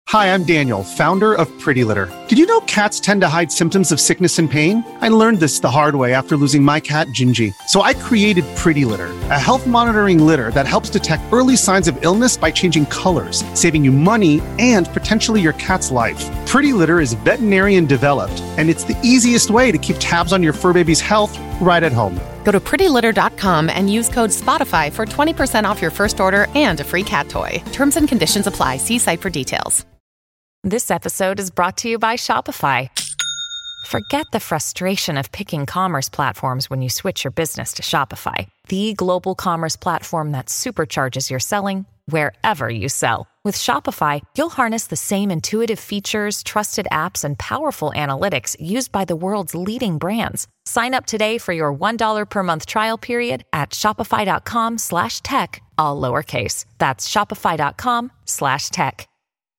Hi, I'm Daniel, founder of Pretty Litter. Did you know cats tend to hide symptoms of sickness and pain? I learned this the hard way after losing my cat, Gingy. So I created Pretty Litter, a health monitoring litter that helps detect early signs of illness by changing colors, saving you money and potentially your cat's life. Pretty Litter is veterinarian developed, and it's the easiest way to keep tabs on your fur baby's health right at home. Go to prettylitter.com and use code SPOTIFY for 20% off your first order and a free cat toy. Terms and conditions apply. See site for details. This episode is brought to you by Shopify. Forget the frustration of picking commerce platforms when you switch your business to Shopify, the global commerce platform that supercharges your selling wherever you sell. With Shopify, you'll harness the same intuitive features, trusted apps, and powerful analytics used by the world's leading brands. Sign up today for your $1 per month trial period at shopify.com/tech, all lowercase. That's shopify.com/tech.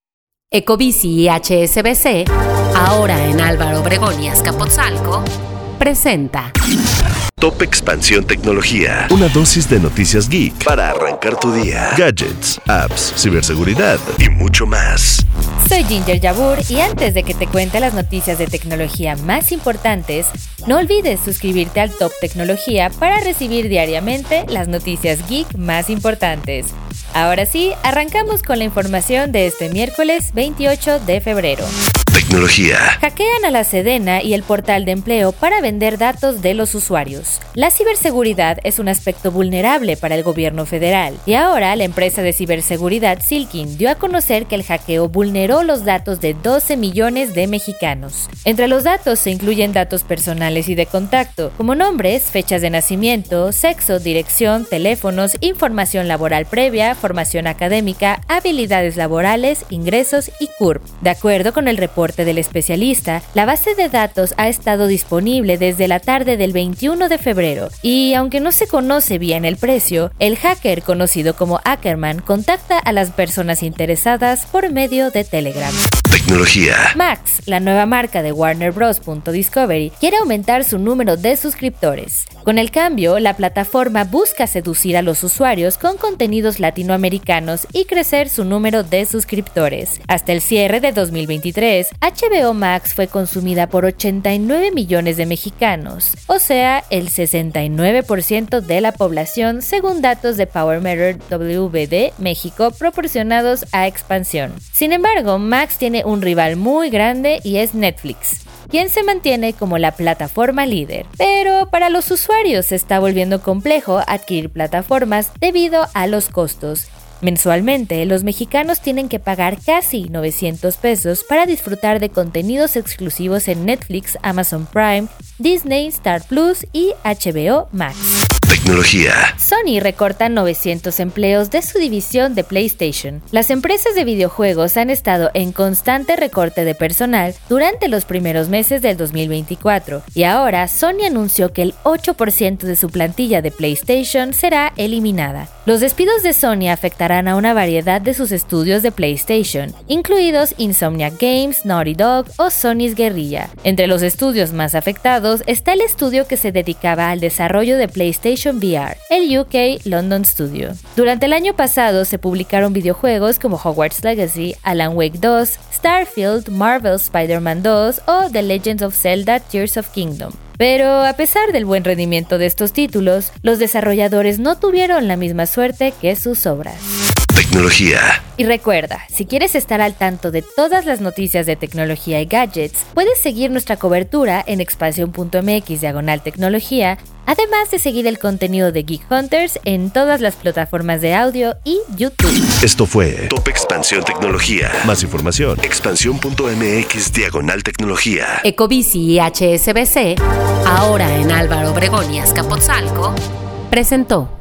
Ecobici y HSBC, ahora en Álvaro Obregón y Azcapotzalco, presenta Top Expansión Tecnología. Una dosis de noticias geek para arrancar tu día. Gadgets, apps, ciberseguridad y mucho más. Soy Ginger Yabur y antes de que te cuente las noticias de tecnología más importantes, no olvides suscribirte al Top Tecnología para recibir diariamente las noticias geek más importantes. Ahora sí, arrancamos con la información de este miércoles 28 de febrero. Tecnología. Hackean a la Sedena y el portal de empleo para vender datos de los usuarios. La ciberseguridad es un aspecto vulnerable para el gobierno federal y ahora la empresa de ciberseguridad Silkin dio a conocer que el hackeo vulneró los datos de 12 millones de mexicanos. Entre los datos se incluyen datos personales y de contacto, como nombres, fechas de nacimiento, sexo, dirección, teléfonos, información laboral previa, formación académica, habilidades laborales, ingresos y CURP. De acuerdo con el reporte del especialista, la base de datos ha estado disponible desde la tarde del 21 de febrero y, aunque no se conoce bien el precio, el hacker conocido como Ackerman contacta a las personas interesadas por medio de Telegram. Tecnología. Max, la nueva marca de Warner Bros. Discovery, quiere aumentar su número de suscriptores. Con el cambio, la plataforma busca seducir a los usuarios con contenidos latinoamericanos y crecer su número de suscriptores. Hasta el cierre de 2023, HBO Max fue consumida por 89 millones de mexicanos, o sea, el 69% de la población, según datos de Power Meter WD México proporcionados a Expansión. Sin embargo, Max tiene un rival muy grande y es Netflix, quien se mantiene como la plataforma líder. Pero para los usuarios se está volviendo complejo adquirir plataformas debido a los costos. Mensualmente, los mexicanos tienen que pagar casi 900 pesos para disfrutar de contenidos exclusivos en Netflix, Amazon Prime, Disney, Star Plus y HBO Max. Tecnología. Sony recorta 900 empleos de su división de PlayStation. Las empresas de videojuegos han estado en constante recorte de personal durante los primeros meses del 2024 y ahora Sony anunció que el 8% de su plantilla de PlayStation será eliminada. Los despidos de Sony afectarán a una variedad de sus estudios de PlayStation, incluidos Insomniac Games, Naughty Dog o Sony's Guerrilla. Entre los estudios más afectados está el estudio que se dedicaba al desarrollo de PlayStation VR, el UK London Studio. Durante el año pasado se publicaron videojuegos como Hogwarts Legacy, Alan Wake 2, Starfield, Marvel Spider-Man 2 o The Legend of Zelda Tears of Kingdom. Pero a pesar del buen rendimiento de estos títulos, los desarrolladores no tuvieron la misma suerte que sus obras. Tecnología. Y recuerda, si quieres estar al tanto de todas las noticias de tecnología y gadgets, puedes seguir nuestra cobertura en expansión.mx/tecnología, además de seguir el contenido de Geek Hunters en todas las plataformas de audio y YouTube. Esto fue Top Expansión Tecnología. Más información, expansión.mx/tecnología. Ecobici y HSBC, ahora en Álvaro Obregón y Azcapotzalco, presentó